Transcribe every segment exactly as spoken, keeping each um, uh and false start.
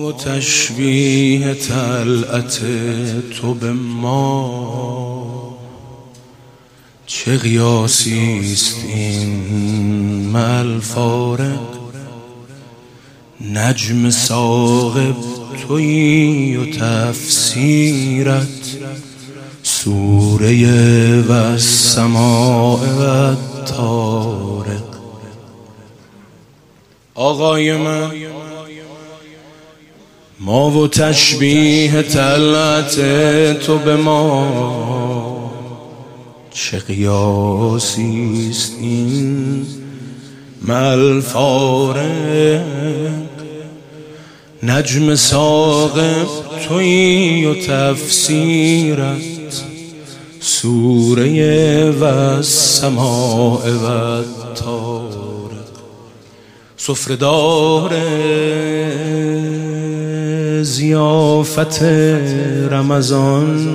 و تشبیه طلعت تو به ما، چه قیاسیست این مع الفارق. نجم ثاقب تویی و تفسیرت سوره و السماء و الطارق. آقای من، ما و تشبیه طلعت تو به ما، چه قیاسیست این مع الفارق. نجم ثاقب تویی و تفسیرت سوره و السماء و الطارق. سفره‌دار ضیافت رمضان،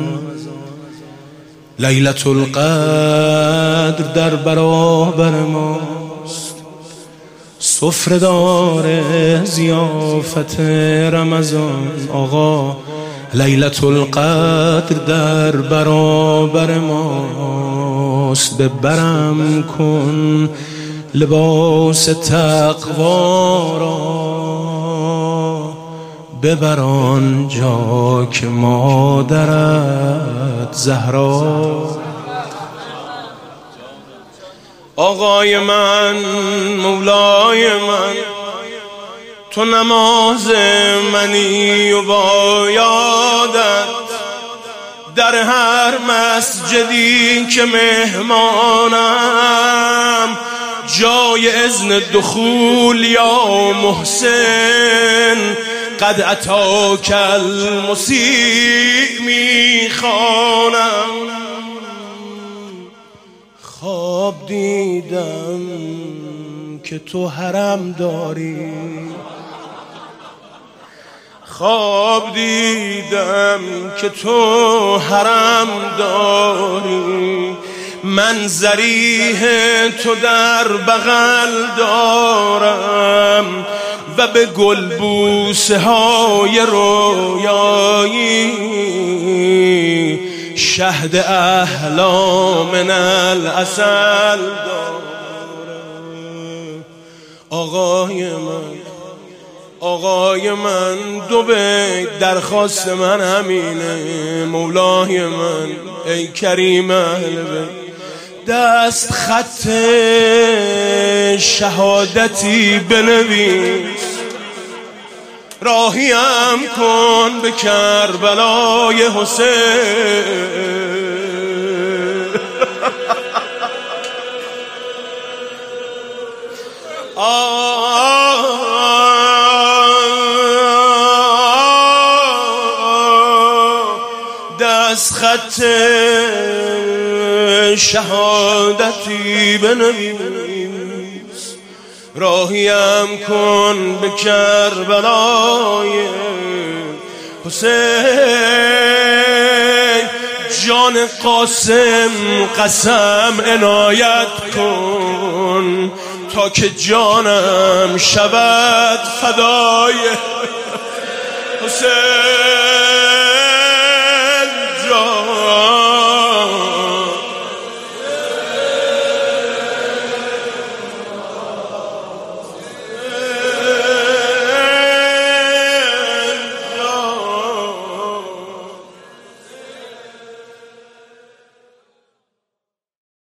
لیلة القدر در برابر ماست. سفره‌دار ضیافت رمضان آقا، لیلة القدر در برابر ماست. ببرم کن لباس تقوا را، ببر آنجا که مادرت زهرا. آقای من، مولای من، تو نماز منی و با یادت در هر مسجدی که مهمانم، جای اذن دخول یا محسن، قد اتاک المسیء میخوانم. خواب دیدم که تو حرم داری، خواب دیدم که تو حرم داری. من ضریح تو در بغل دارم و به گلبوسه های رویایی شهد احلام من العسل دارم. آقای من، آقای من، دو بیت درخواست من همینه. مولای من، ای کریم اهل بیت، دست خط شهادتی بنویس، راهیم کن به کربلای حسین. دست خط شهادتی بنویس، راهیم کن به کربلای حسین. جان قاسم قسم عنایت کن تا که جانم شود فدای حسین.